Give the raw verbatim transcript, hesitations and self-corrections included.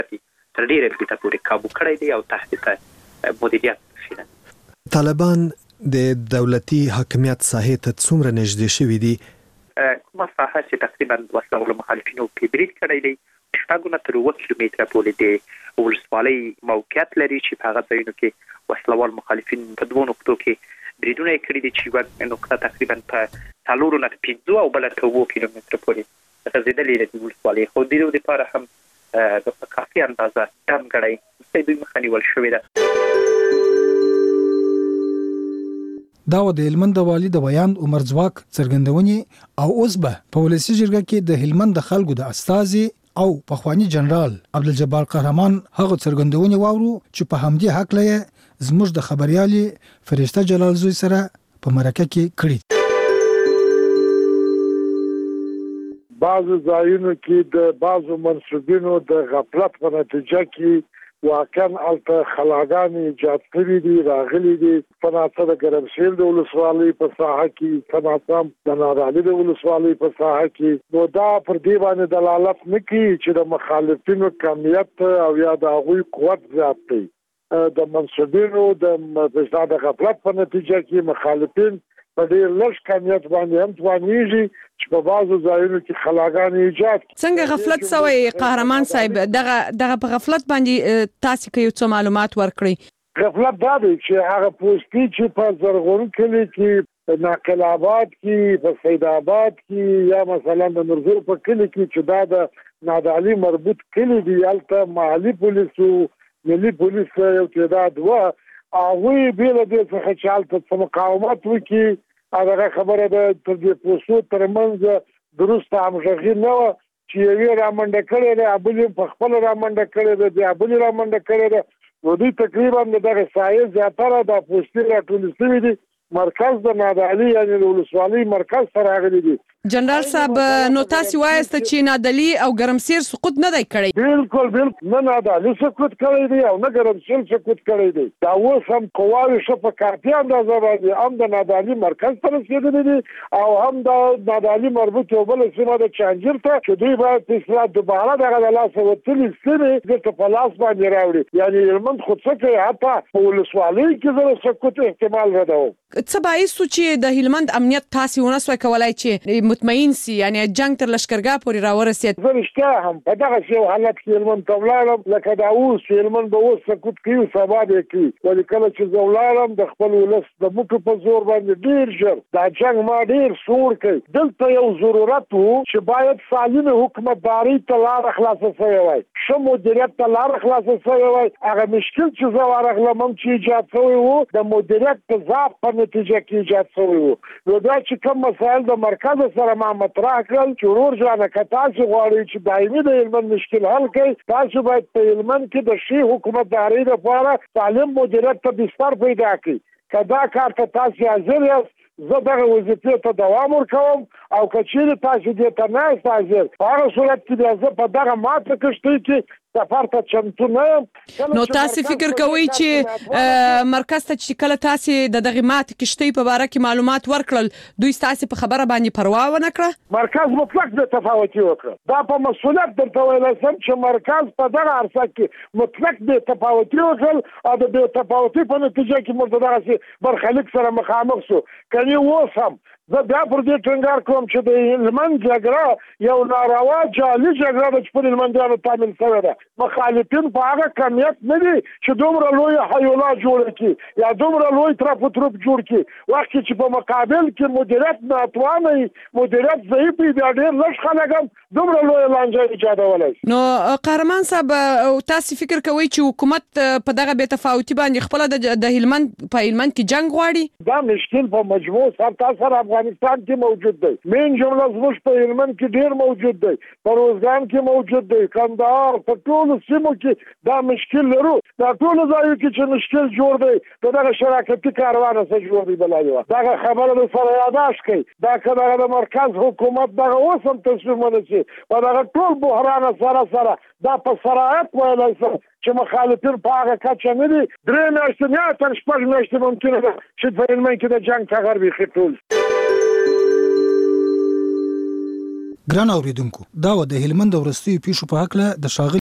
تر ډیره فیصده پورې قابو کړی دی او تحت مدیریت شي. طالبان د دولتي حاکمیت ساحې ته څومره نږدې شوي دي؟ کومه ساحه چې تقریبا وسله والو مخالفینو کې برید کړی دی شپږ نه تر اووه کیلومتره پورې د ولسوالۍ موقعیت لري چې په هغه ځایونو کې وسله وال مخالفین په دوه نقطو کې بریدونه کړي دي چې یوه نقطه تقریبا په څلورو نه پنځو او بله په اووه کیلومتره پورې غځېدلې ده د ولسوالۍ، خو د دې دپاره هم د کافي اندازه ځانګړی دوی مخه نیول شوې ده. دا و د هلمند د والي د بیان عمر ځواک څرګندونې او اوس به په ولسي جرګه کې د هلمند د خلکو د استازي او پخوانی جنرال عبدالجبار قهرمان هغه څرګندونې واورو چې په همدې حق لې زموږ د خبريالي فرشته جلال زوی سره په مرکه کې کړی. بعضو ځایونو کې د بعضو منصوبینو د غفلت په نتیجه کې واقعا الته خلاګانې ایجاد کړي دي راغلي دي په ناڅه د ګرمسیل د ولسوالۍ په ساحه کې په ناڅه د نادعلي د ولسوالۍ په ساحه کې نو دا پر دې باندې دلالت نه کوي چې د مخالفینو کمیت او یا د هغوی قوت زیات دی. د منصوبینو د د غفلت په نتیجه کې مخالفین په ډېر لږ کمیت باندې هم توانېږي چې په بعضو ځایونو کې خلاګانې ایجاد. څنګه غفلت سوی قهرمان صاحب؟ دغه دغه په غفلت باندې تاسو کې یو څه معلومات ورکړئ. غفلت دا دی چې هغه پوسټي چې په زرغون کلي کې ناقل آباد کې په سید آباد کې یا مثلا د نورزور په کلي کې چې دا د نادعلي مربوط کلي دی هلته محلي پولیسو ملي پولیس یو تعداد و هغوی بیله دې څخه چې هلته څه مقاومت وکړي هغه خبره ده تر دې پوستو ترمنځ درسته همغږي نه وه چې یوې رامنډه کړې ده بلې په خپله رامنډه کړې ده بیا بلې رامنډه کړې ده نو دوی تقریبا د دغه ساحې زیاتره دا پوستې راټولې شوي دي مرکز د نادعلي یعنې د ولسوالۍ مرکز ته راغلي دي. جنرال صاحب نو تاسو وایسته چې نادعلي او ګرمسیر سقوط نه دی کړی؟ بالکل بالکل نه نادعلي سقوط کړی دی او نه ګرمسیر سقوط کړی دی. دا اوس هم قواوې ښه په کافي اندازه باندې هم د نادعلي مرکز ته رسېدلي دي او هم د نادعلي مربوط یو بله سیمه د چانجیر ته چې دوی باید په اصلاح دوباره دغه د لاسه وتلي سیمې دلته په لاس باندې راوړي. یعنې هلمند خو څه کوي حتی په ولسوالۍ کې زه د سقوط احتمال ردوم. څه باعث و چې د هلمند امنیت تاسې ونه سوی کولی چې مطمئن سي یعنی جنگ تر لشکرګاه پورې راورسېد؟ زه رښتیا هم په دغسې یو حالت کې هلمند ته ولاړم لکه دا اوس چې هلمند به اوس سقوط کوي سبا به یې کوي ولې کله چې زه ولاړم د خپل ولس د موټو په زور باندې ډېر ژر دا جنګ ما ډېر سوړ کوي. دلته یو ضرورت و چې باید سالمې حکومتدارۍ ته لاره خلاصه شوې وای ښه مدیریت ته لاره خلاصه شوې وای. هغه مشکل چې زه ورغلم هم چې ایجاد شوی و د مدیریت تضاد په نتیجه کې ایجاد شوی و. نو دا چې کوم مسایل د مرکز سره ما مطرح کړل چې ورور جانه که تاسو غواړئ چې دایمي د هلمند مشکل حل کړئ تاسو باید په هلمند کې د ښې حکومتدارۍ لپاره سالم مدیریت ته بستر پیدا کړئ. که دا کار ته تاسو حاضر یاست زه دغه وظیفې ته دوام ورکوم او که چیرې تاسو دې ته نه یاست حاضر په هغه صورت کې بیا زه په دغه ماته کښتۍ کې سفر ته چمتو نه یم. نو تاسو فکر کوئ چې مرکز ته چې کله تاسو د دغه ماتې کښتۍ په باره کې معلومات ورکړل دوی ستاسو په خبره باندې پروا ونه کړه؟ مرکز مطلق بې تفاوتي وکړه. دا په مسؤلیت درته ویلی شم چې مرکز په دغه عرصه کې مطلق بې تفاوتي وکړل او د بې تفاوتي په نتیجه کې موږ د دغسې برخلیک سره مخامخ شو. کنې اوس هم زه بیا پر دې ټینګار کوم چې د هلمند جګړه یو ناروا جعلي جګړه ده چې پر هلمندیانو تامین شوې ده. مخالفین په هغه کمیت نه دي چې دومره لوی حیولا جوړه کړي یا دومره لوی ترپ و تروپ جوړ کړي وخت چې په مقابل کې مدیریت ناتوانه وي مدیریت ضعیف وي بیا ډېر لږ خلک هم دومره لویه لانجه ایجادولی شي. نو قهرمان صاحب تاسو فکر کوئ چې حکومت په دغه بې تفاوتي باندې خپله د هلمند په هلمند کې جنګ غواړي؟ دا مشکل په مجموع سرتاسر افغانستان کې موجود دی. مین جمله زموږ په هلمند کې ډېر موجود دی په روزګان کې موجود دی کندهار په ټولو سیمو کې دا مشکل لرو. دا ټولو ځایو کې چې مشکل جوړ دی د دغه شراکتي کاروانه څه جوړ دی بلا یوه دغه خبره د سره یاداشت کوي. دا که دغه د مرکز حکومت دغه اوس هم تصمیم ونیسي په دغه ټول بحرانه سره سره دا په صراحت ویلی شم چې مخالفین په هغه کچه نه دي. درې میاشتې یا تر شپږ میاشتې ممکنه ده چې په هلمند کې د جنګ ټغر بیخي ټول. ګران اوریدونکو دا و د هلمند د وروستیو پیښو په هکله د ښاغلي